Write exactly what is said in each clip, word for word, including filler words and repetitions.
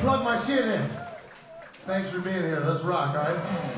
plug my shit in. Thanks for being here. Let's rock, all right?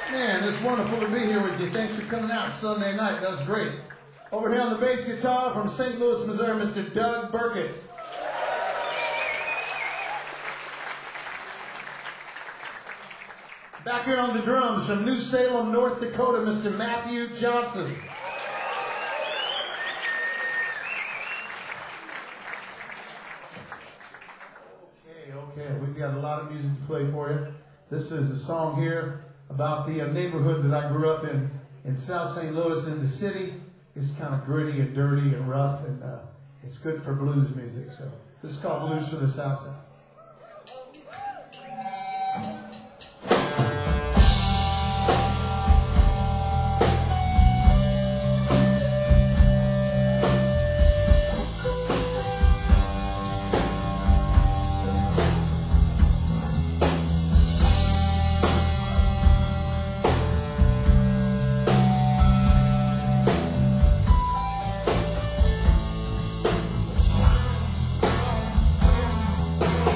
Man, it's wonderful to be here with you. Thanks for coming out Sunday night. That was great. Over here on the bass guitar from Saint Louis, Missouri, Mister Doug Burkett. Back here on the drums from New Salem, North Dakota, Mister Matthew Johnson. Okay, okay, we've got a lot of music to play for you. This is a song here about the uh, neighborhood that I grew up in, in South Saint Louis in the city. It's kind of gritty and dirty and rough, and uh, it's good for blues music. So this is called Blues for the South Side. Bye.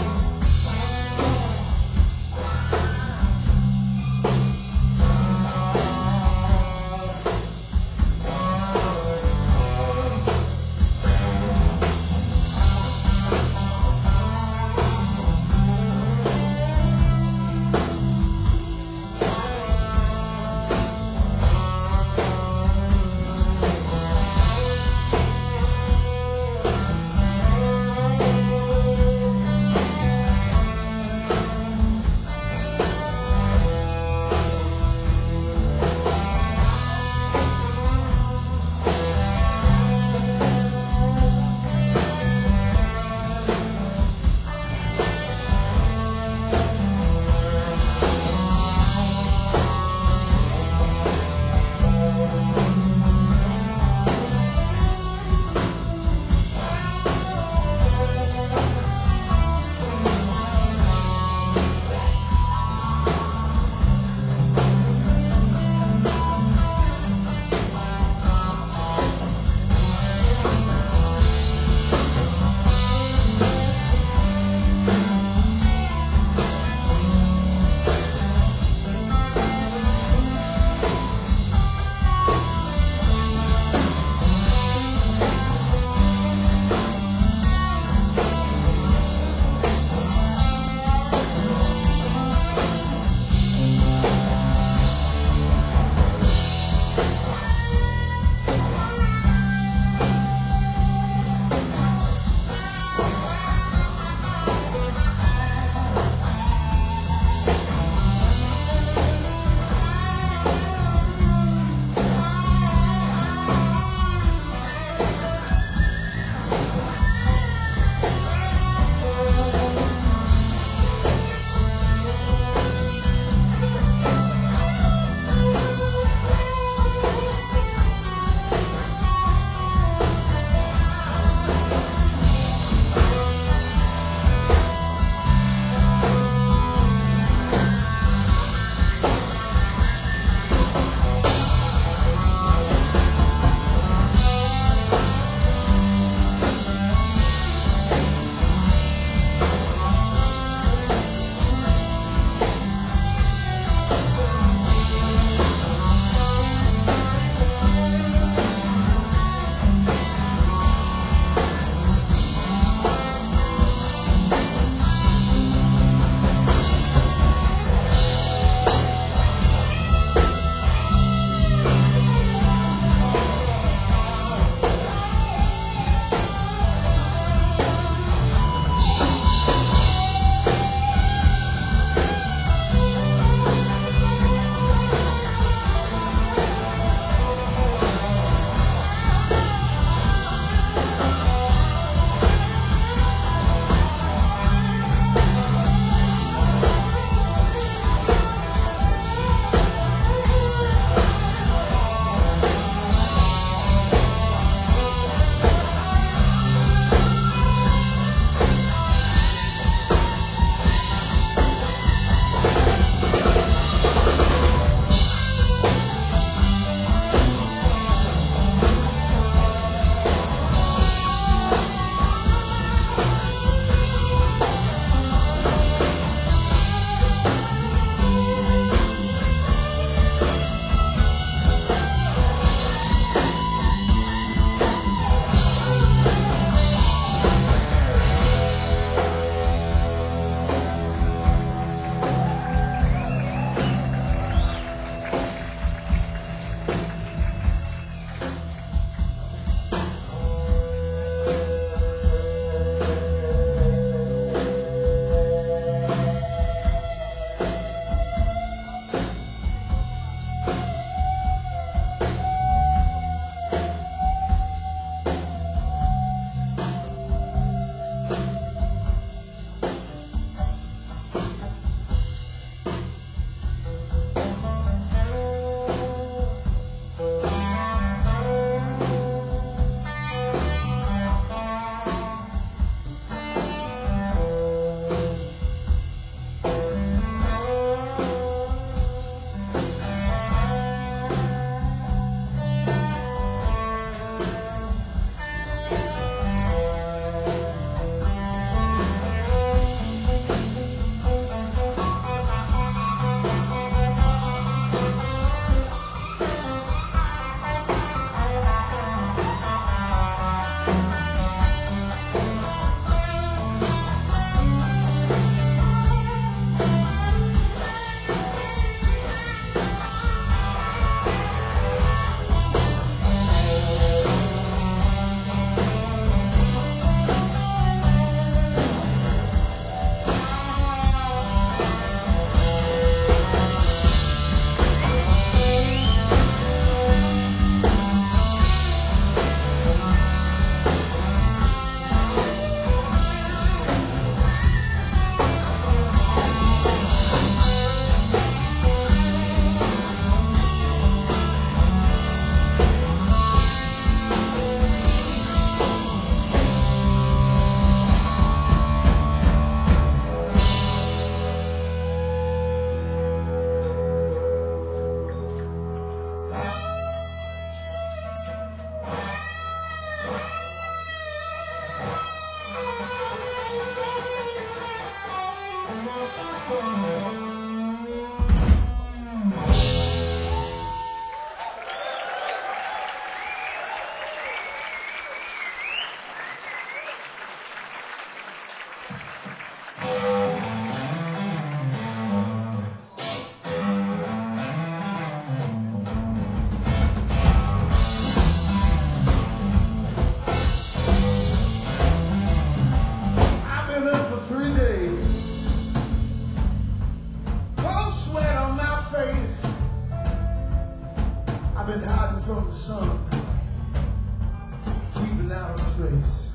from the sun, keeping out of space.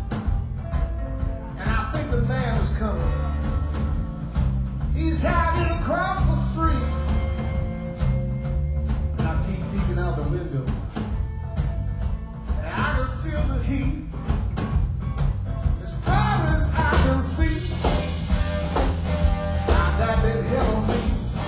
And I think the man is coming. He's hiding across the street. And I keep peeking out the window, and I can feel the heat. As far as I can see, I got that hell on me.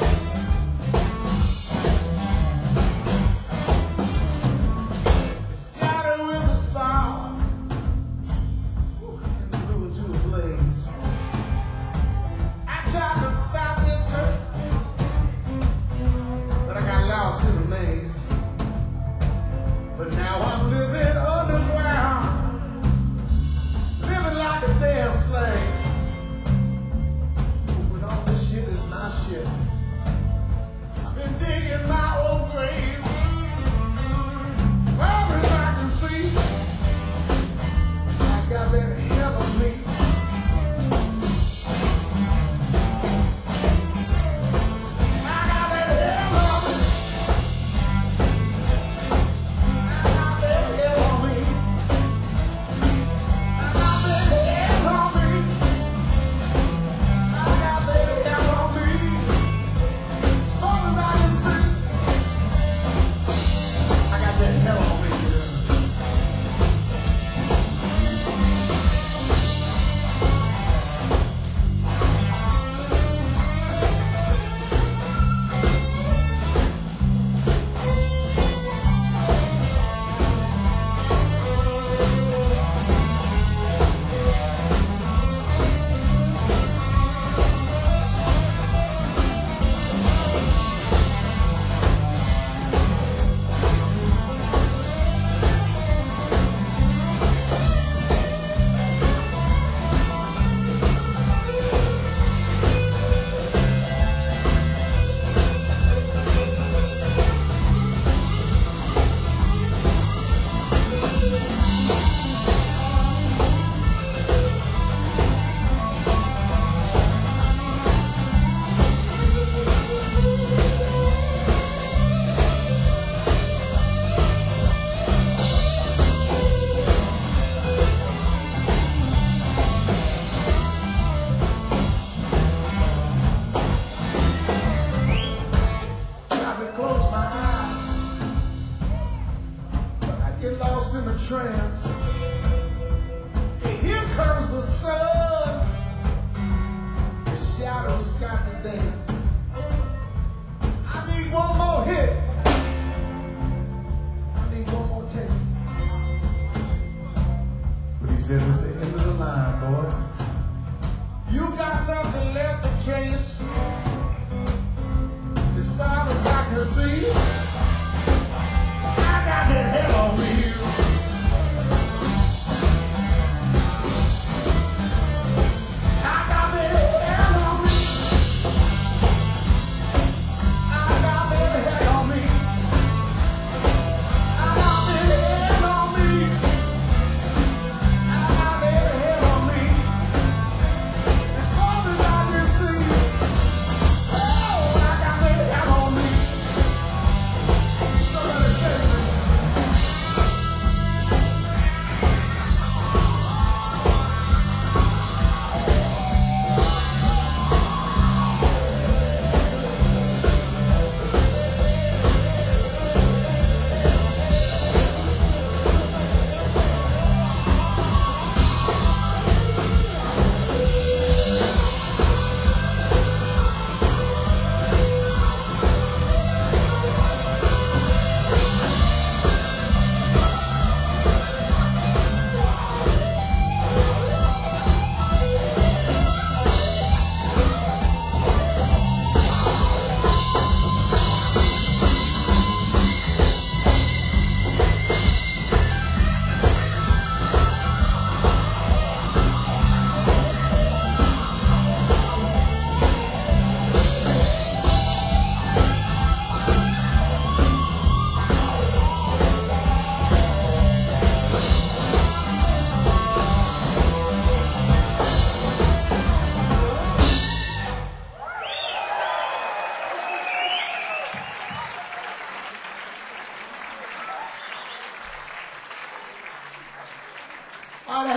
But now I'm living underground, living like a damn slave. But all this shit is my shit. I've been digging my own grave. Far as I can see, I got that hell on me. Get lost in a trance. And here comes the sun. The shadows got to dance. I need one more hit. I need one more taste. But he said, it's the end of the line, boy. You got nothing left to chase. As far as I can see, I got that hell on me. I got that hell on me. I got that hell on me. I got that hell on me. I got that hell on me. As far as I can see, oh, I got that hell on me.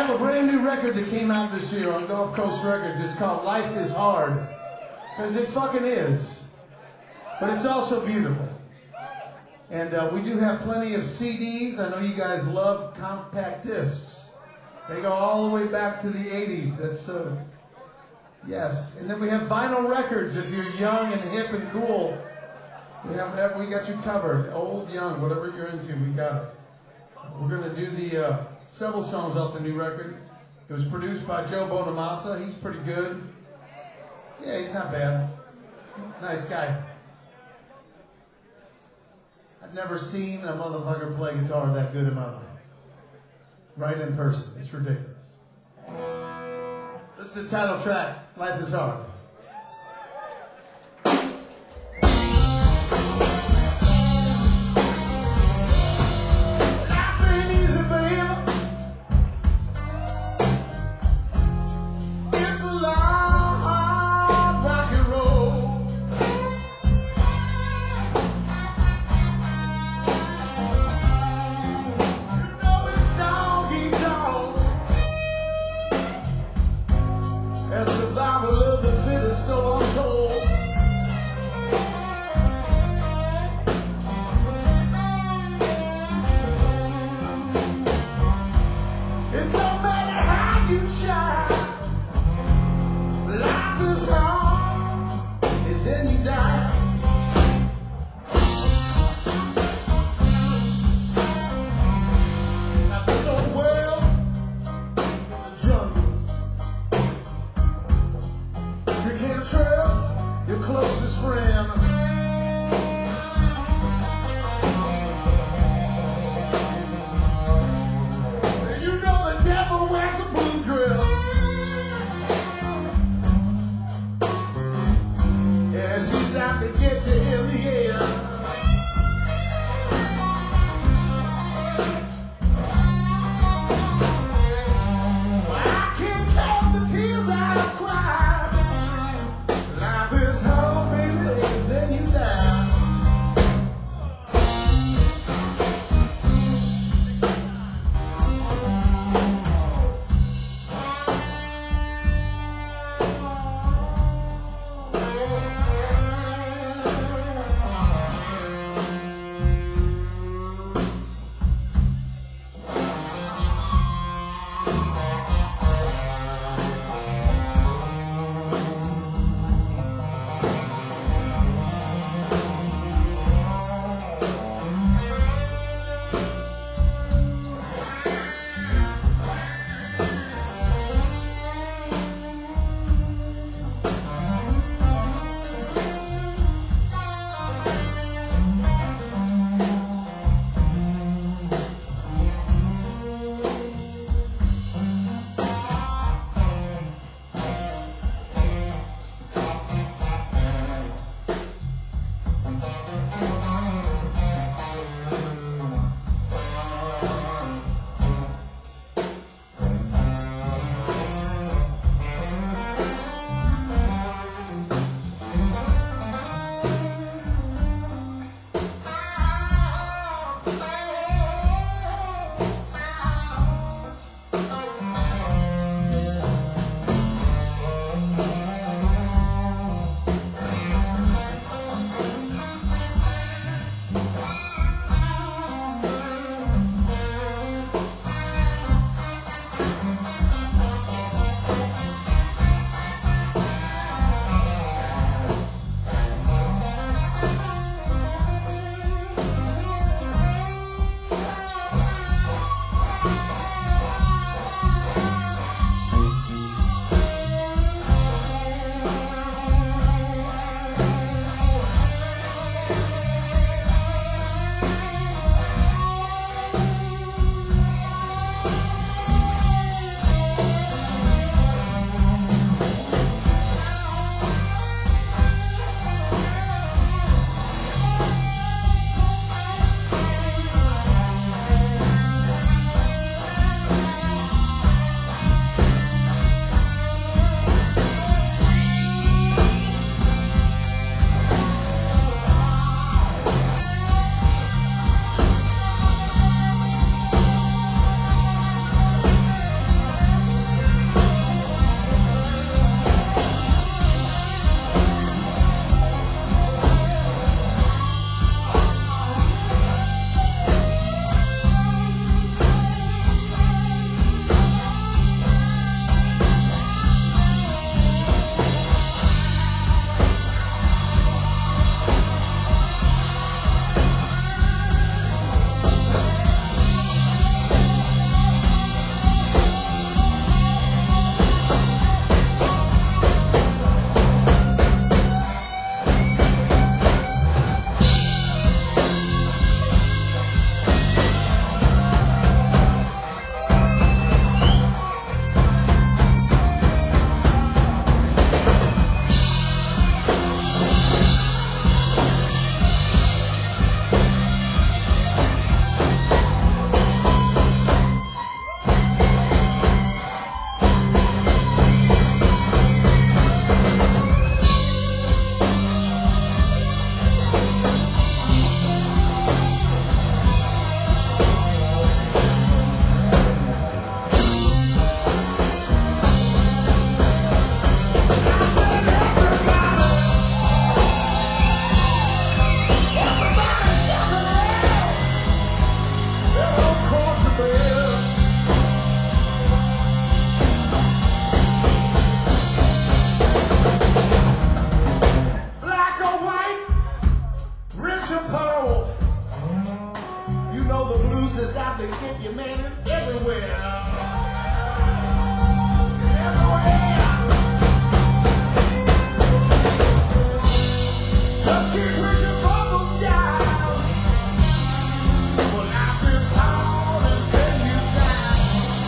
have a brand new record that came out this year on Gulf Coast Records. It's called Life is Hard. Because it fucking is. But it's also beautiful. And uh, we do have plenty of C Ds. I know you guys love compact discs. They go all the way back to the eighties. That's uh, yes. And then we have vinyl records. If you're young and hip and cool, we have we got you covered. Old, young, whatever you're into, we got it. We're gonna do the uh, several songs off the new record. It was produced by Joe Bonamassa. He's pretty good. Yeah, he's not bad. Nice guy. I've never seen a motherfucker play guitar that good in my life. Right in person. It's ridiculous. This is the title track, Life is Hard. Life ain't easy, baby. It's a long, hard, rocky road. You know it's doggy dog. And survival of the to get you, man. It's everywhere. Everywhere. Just keep pushing bubbles down. Well, life is hard and bring you down.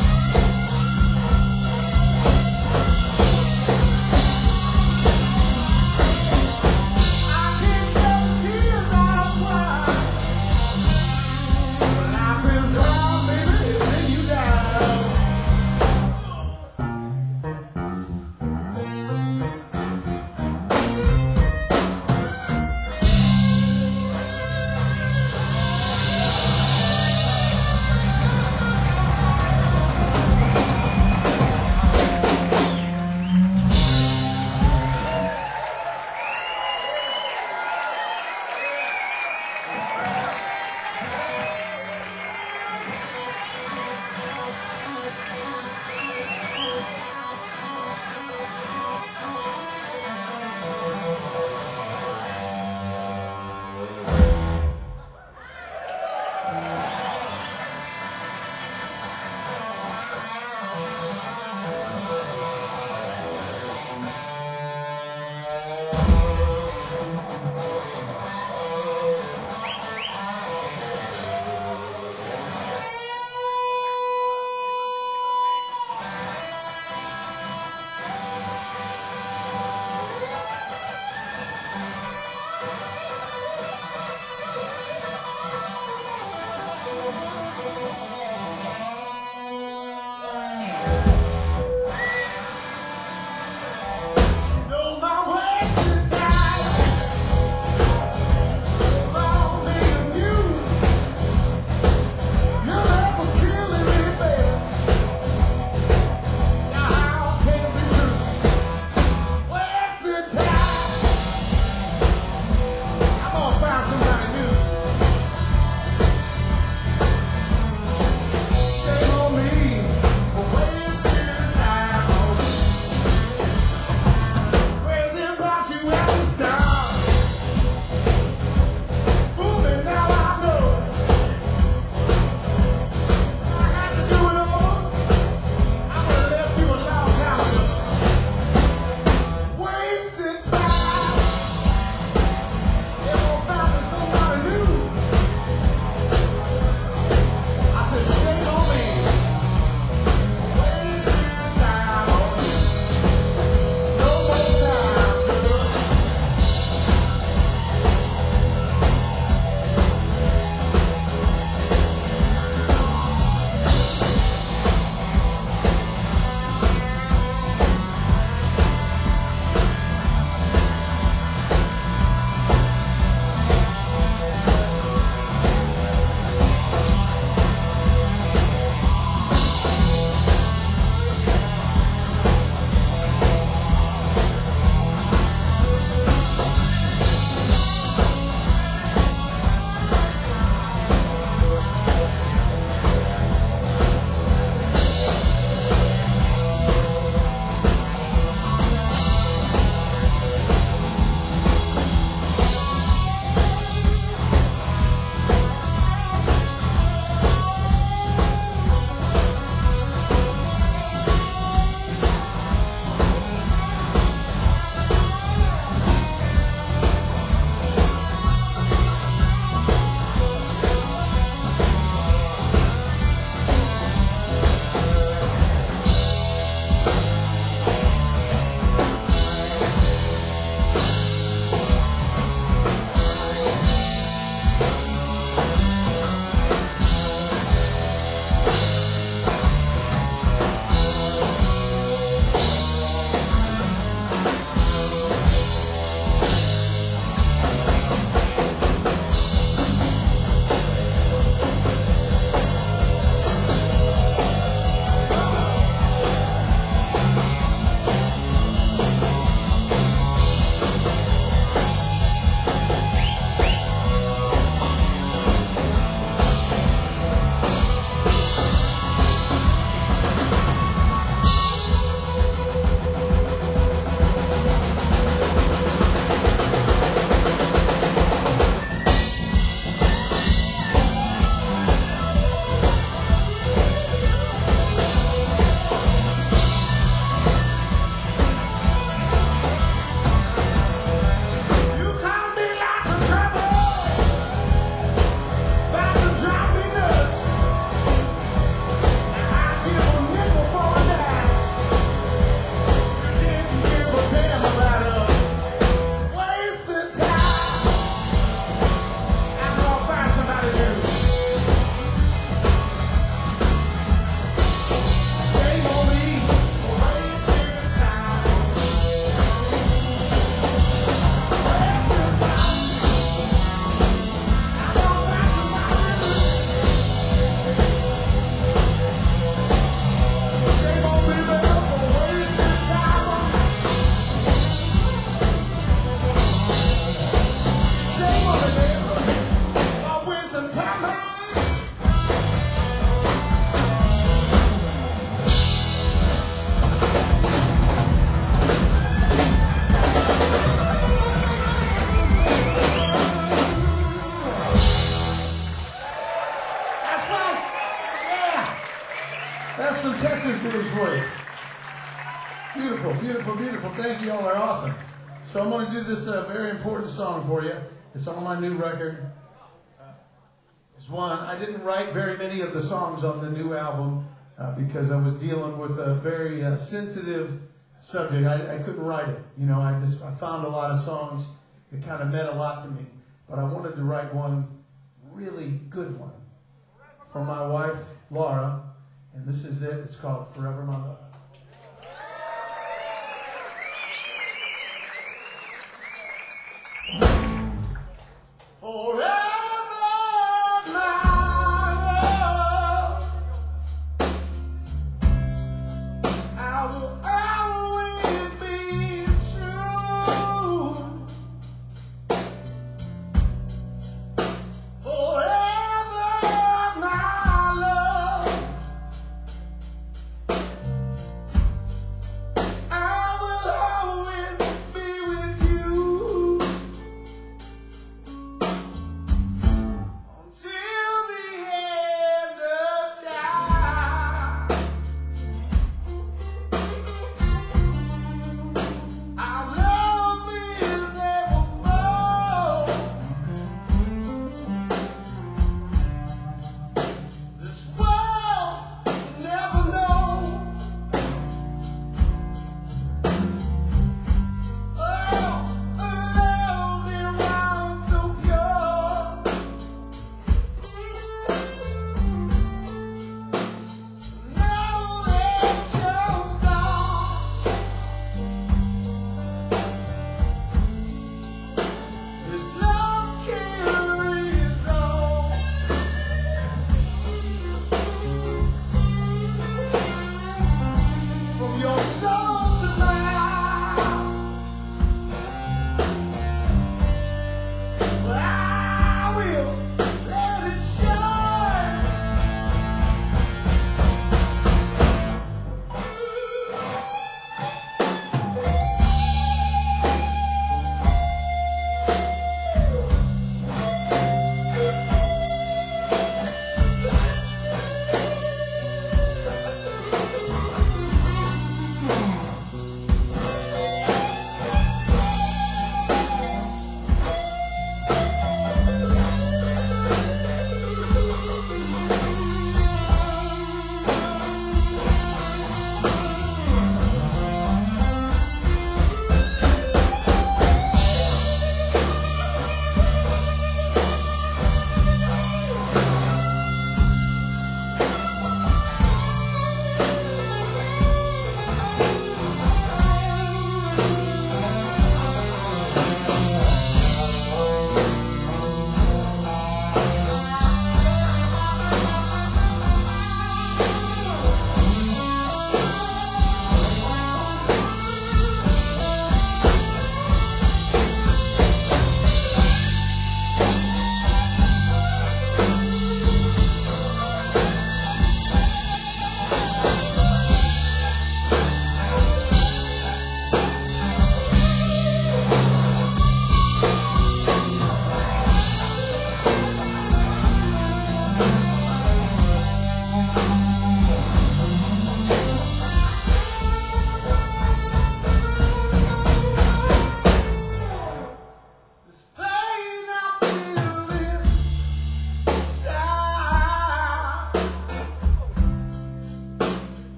I can't just see about why. Well, life is hard, baby, it bring you down. tunes for you. Beautiful, beautiful, beautiful. Thank you. Y'all are awesome. So I'm going to do this uh, very important song for you. It's on my new record. It's one. I didn't write very many of the songs on the new album uh, because I was dealing with a very uh, sensitive subject. I, I couldn't write it. You know, I just I found a lot of songs that kind of meant a lot to me. But I wanted to write one really good one for my wife, Laura. And this is it. It's called Forever My Love.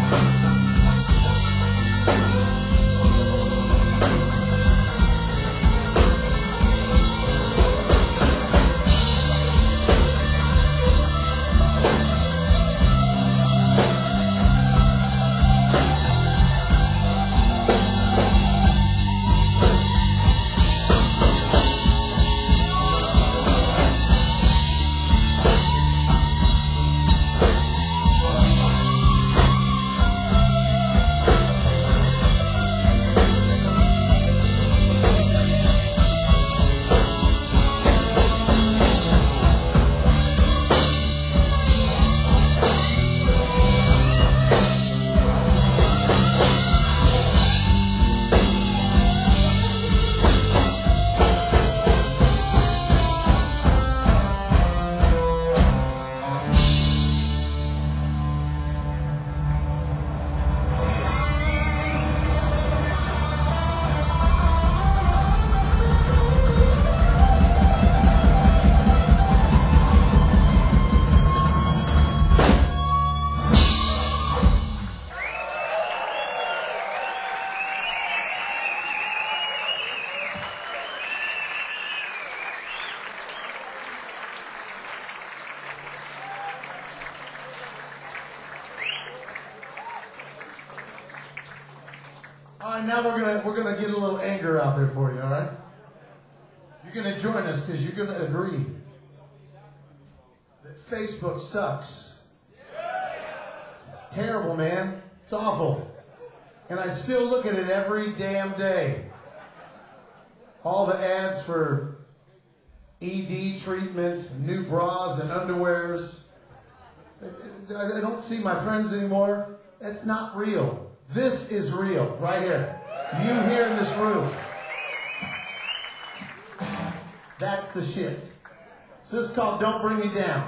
All right, now we're gonna we're gonna get a little anger out there for you. All right, you're gonna join us because you're gonna agree that Facebook sucks. It's terrible, man. It's awful, and I still look at it every damn day. All the ads for E D treatment, new bras and underwears. I don't see my friends anymore. It's not real. This is real, right here. You here in this room. That's the shit. So this is called Don't Bring Me Down.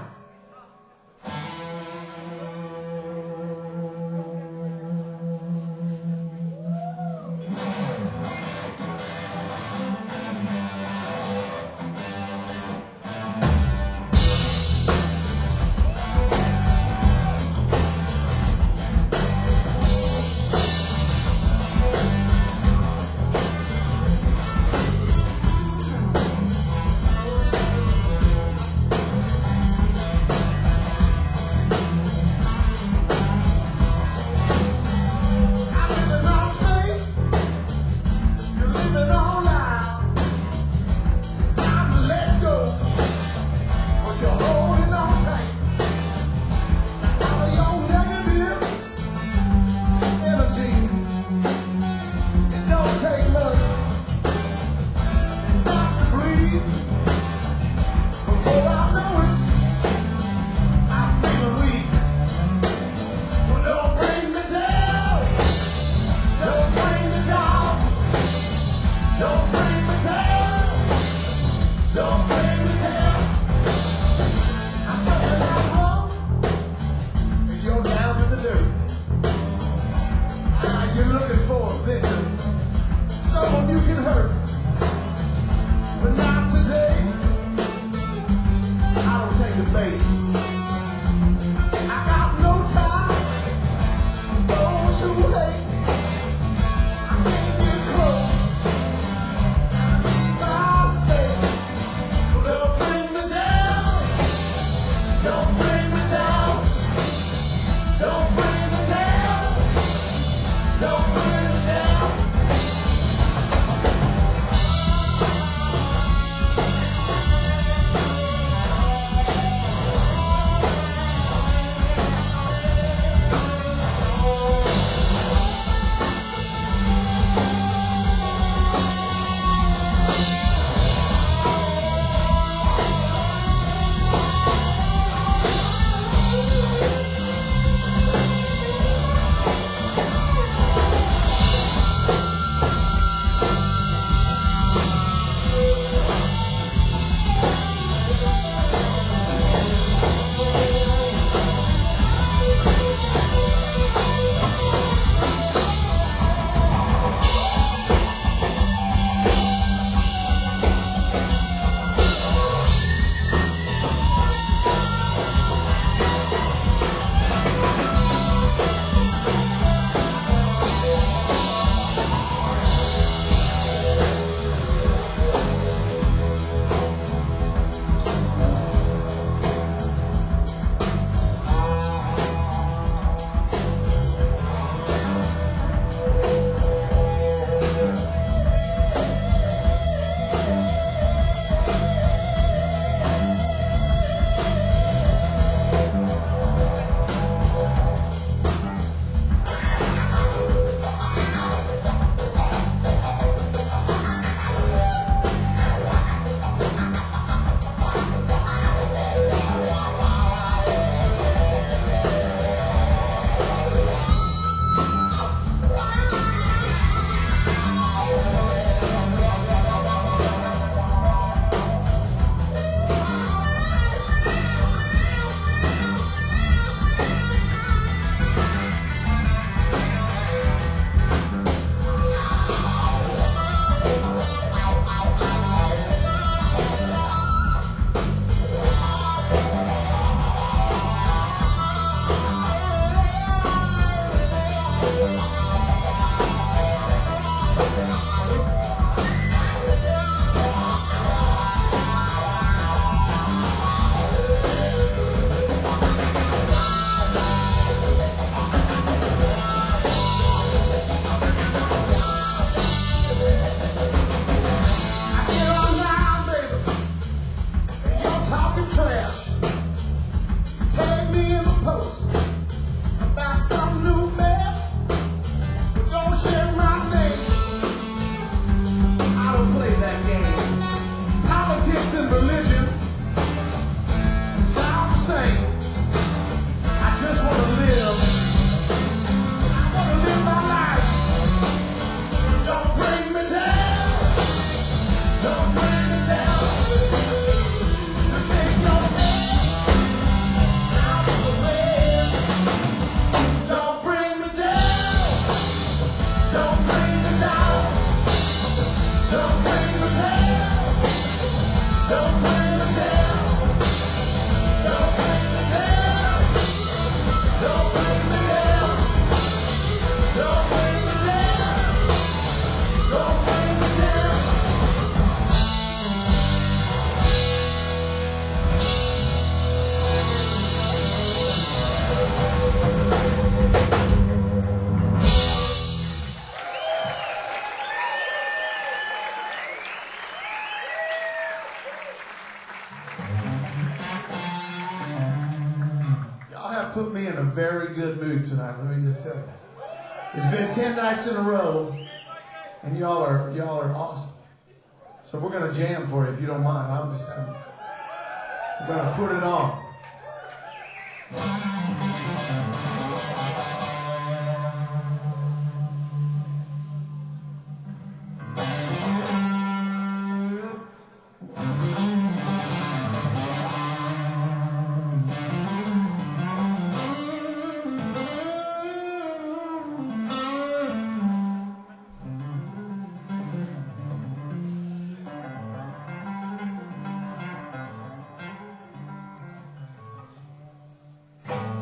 tell you. It's been ten nights in a row, and y'all are y'all are awesome. So we're gonna jam for you if you don't mind. I'm just I'm, we're gonna put it on. Thank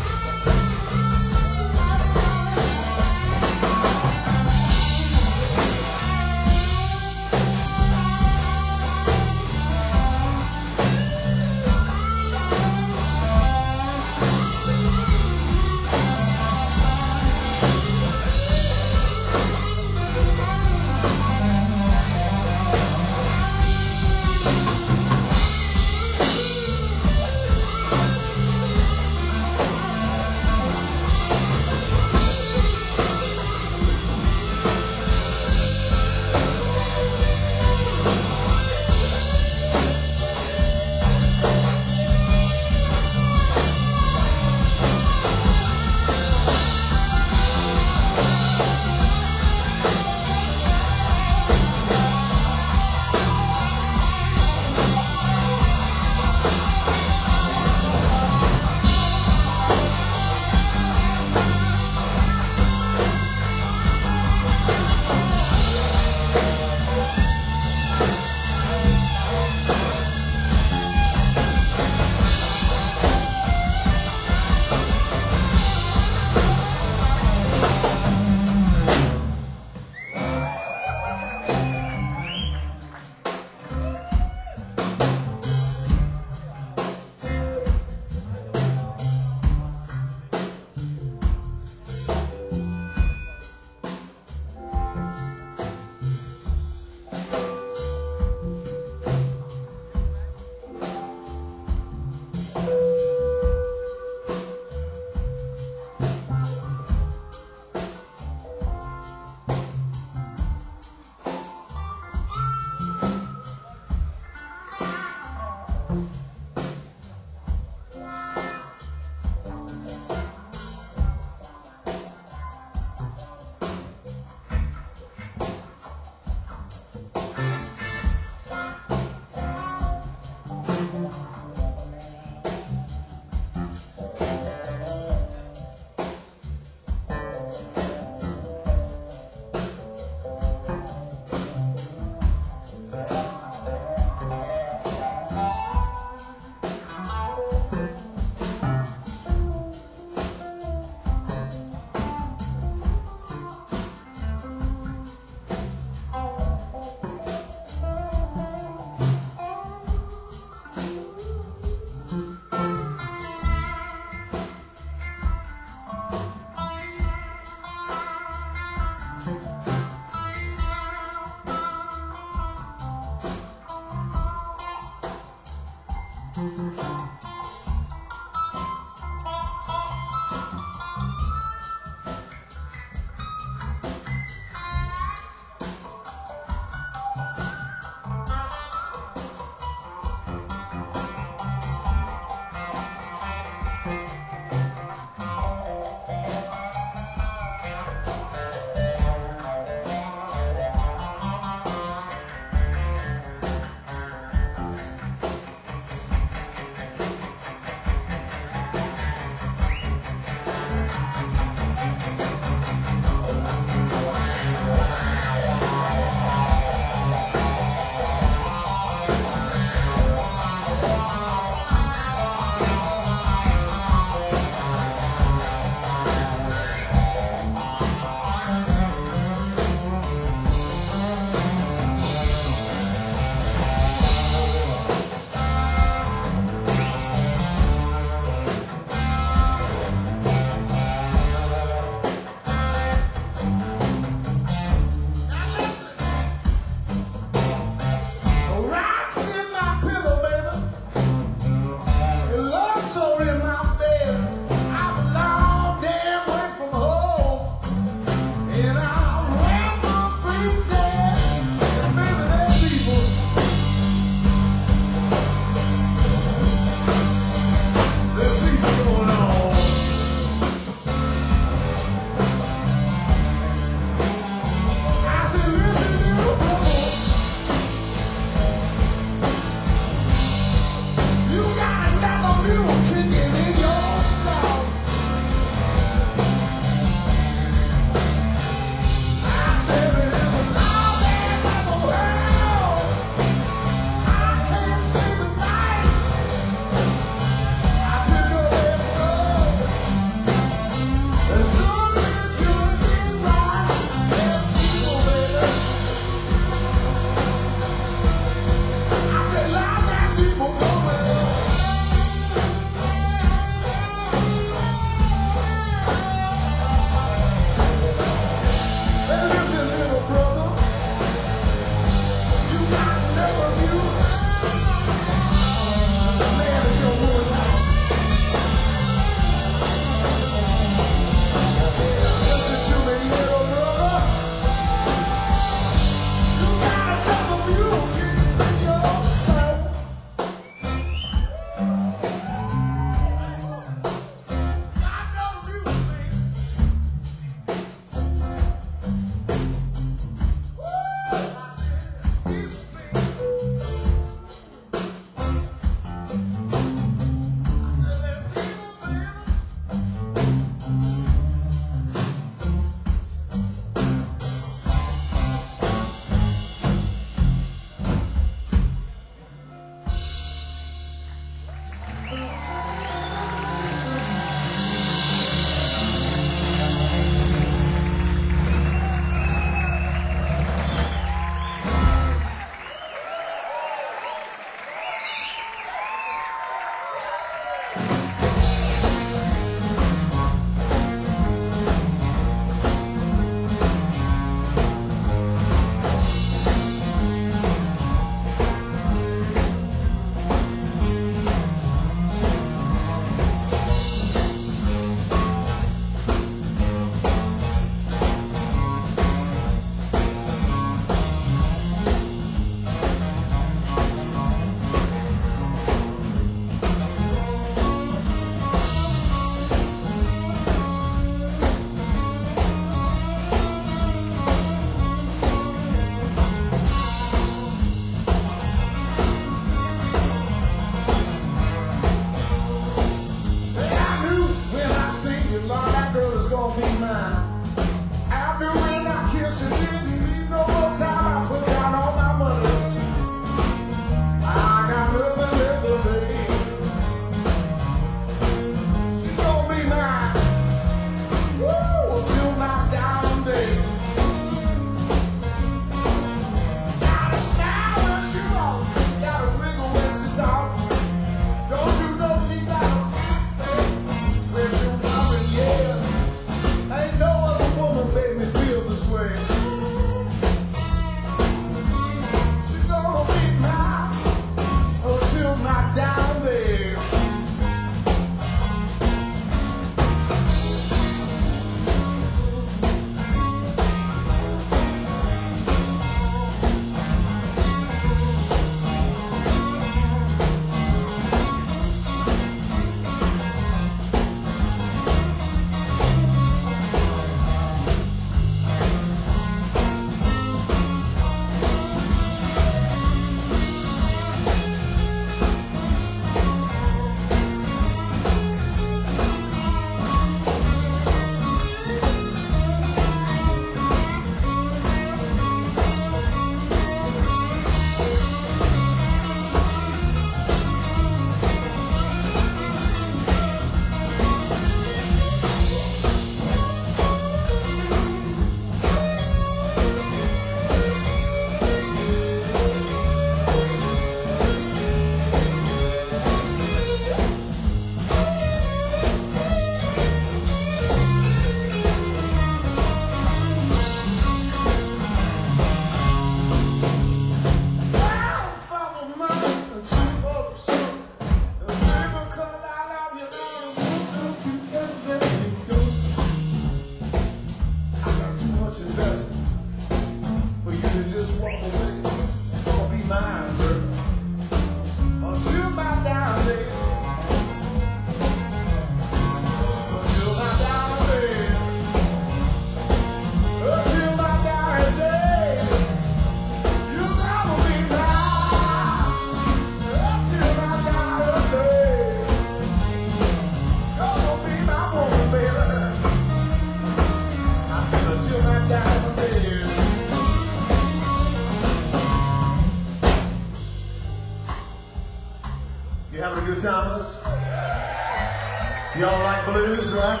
You having a good time with us? Y'all like blues, right?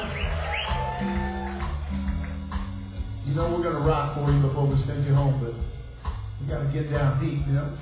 You know we're gonna rock for you before we send you home, but you gotta get down deep, you know?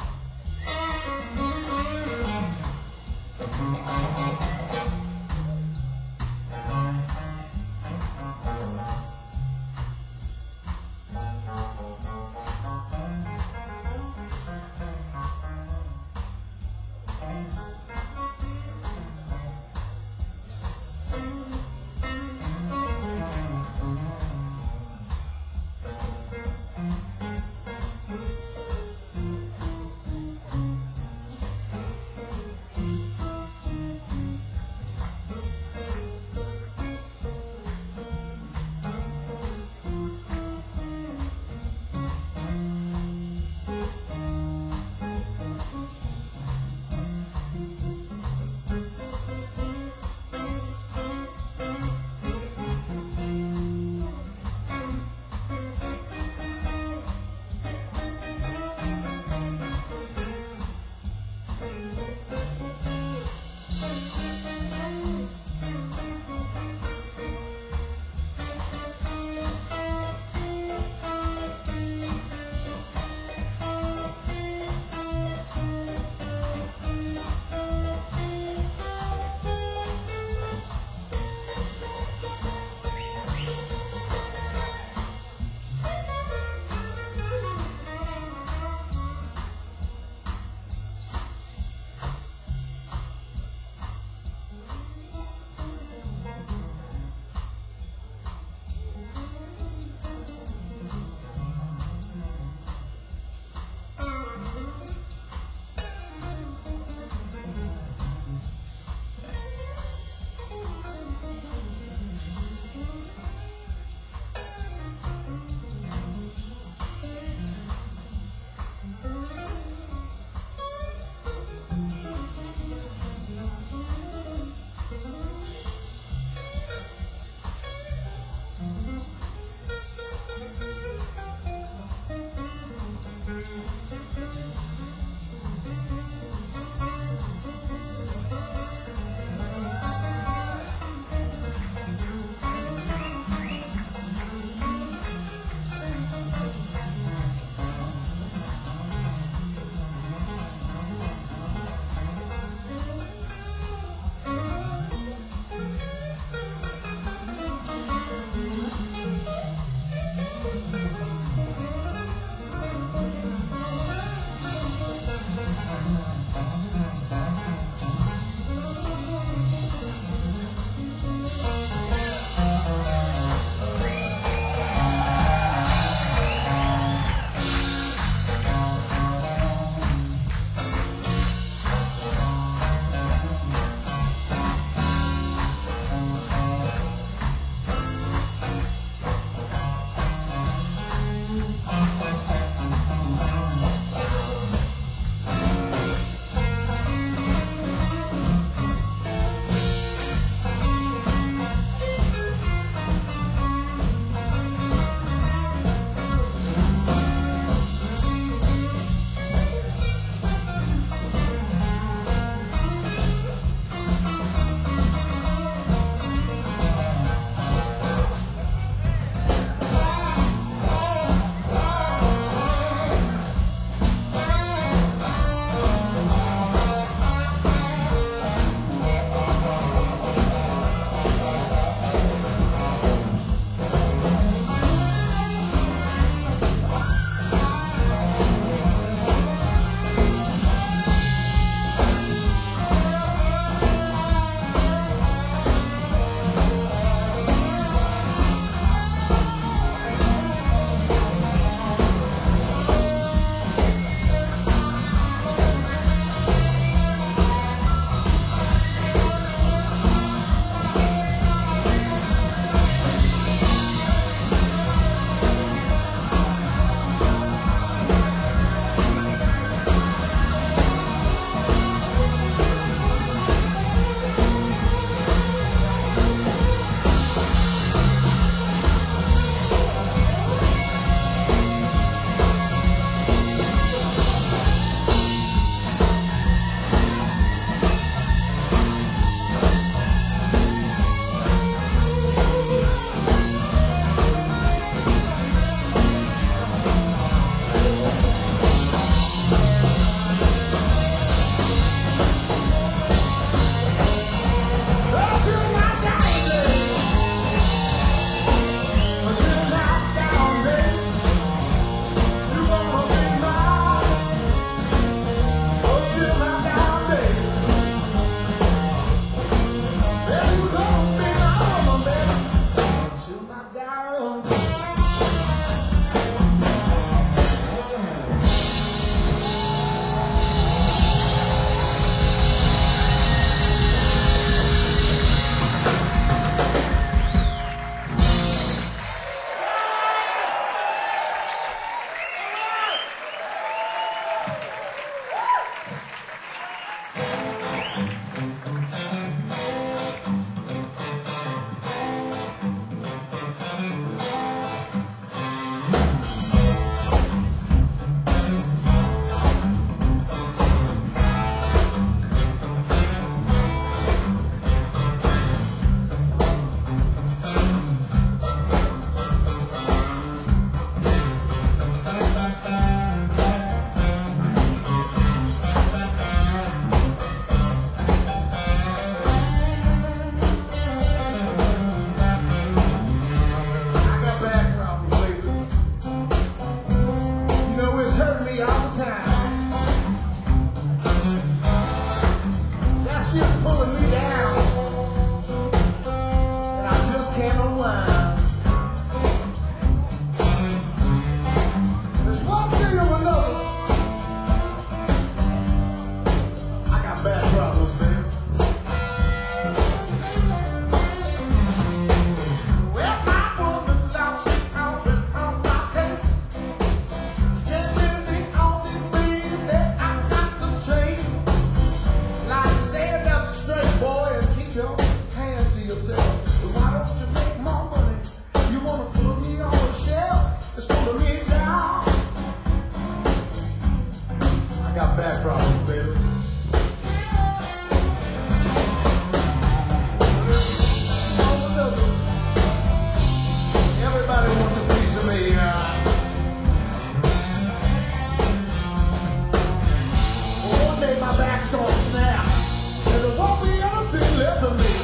life's gonna snap, and there won't be anything left of me.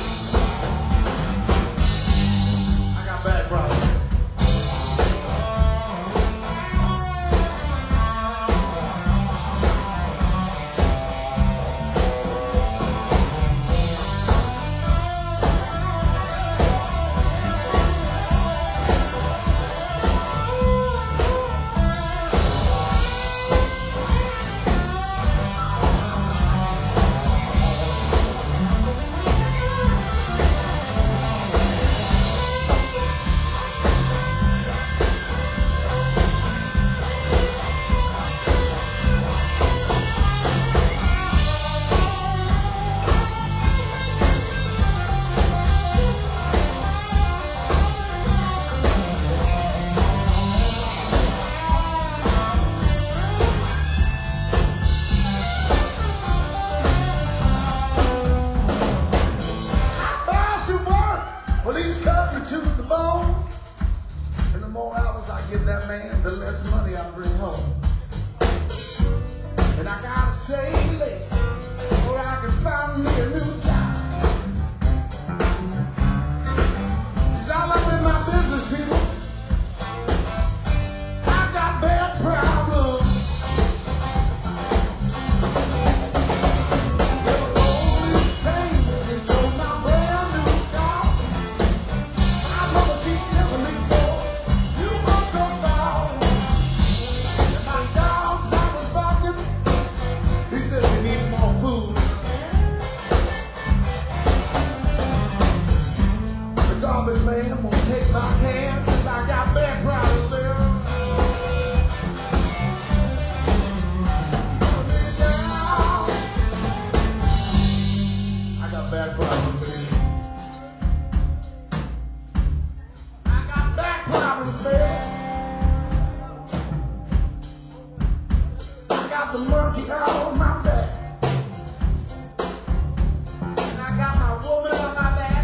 I got bad problems. Police cut me to the bone, and the more hours I give that man, the less money I bring home. And I gotta stay late, or I can find me a new job. 'Cause all up in my business, people, I got bad problems. Garbage man, I'm gonna take my hand, 'cause I got bad problems there. I got bad problems there. I got bad problems there. I got the monkey out on my back. And I got my woman on my back.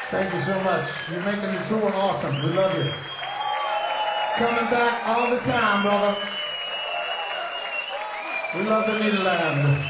Thank you so much. You're making the tour awesome. We love you. Coming back all the time, brother. We love the Nederland.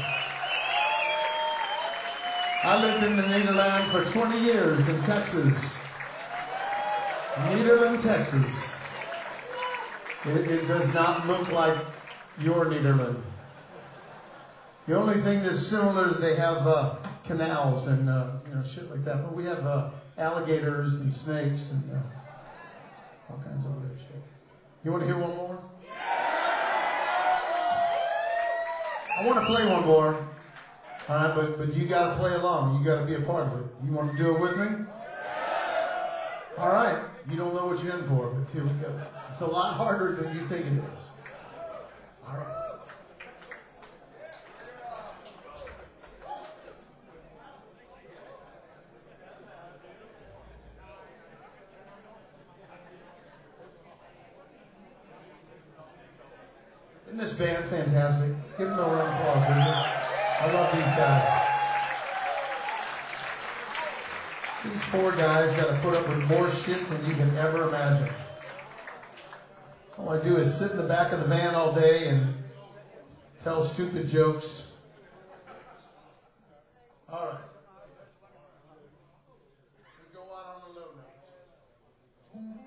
I lived in the Nederland for twenty years in Texas. Nederland, Texas. It, it does not look like your Nederland. The only thing that's similar is they have uh, canals and uh, you know shit like that. But we have uh, alligators and snakes and uh, all kinds of weird shit. You want to hear one more? I want to play one more. All right, but, but you got to play along. You got to be a part of it. You want to do it with me? All right. You don't know what you're in for, but here we go. It's a lot harder than you think it is. All right. Isn't this band fantastic? Give them a round of applause, will you? I love these guys. These poor guys got to put up with more shit than you can ever imagine. All I do is sit in the back of the van all day and tell stupid jokes. All right. We go out on a low note.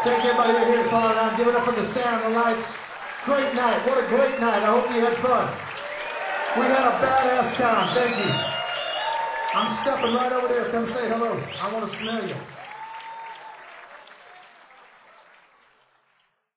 Thank everybody here calling out. Give it up for the sound and the lights. Great night. What a great night. I hope you had fun. We had a badass time. Thank you. I'm stepping right over there. Come say hello. I want to smell you.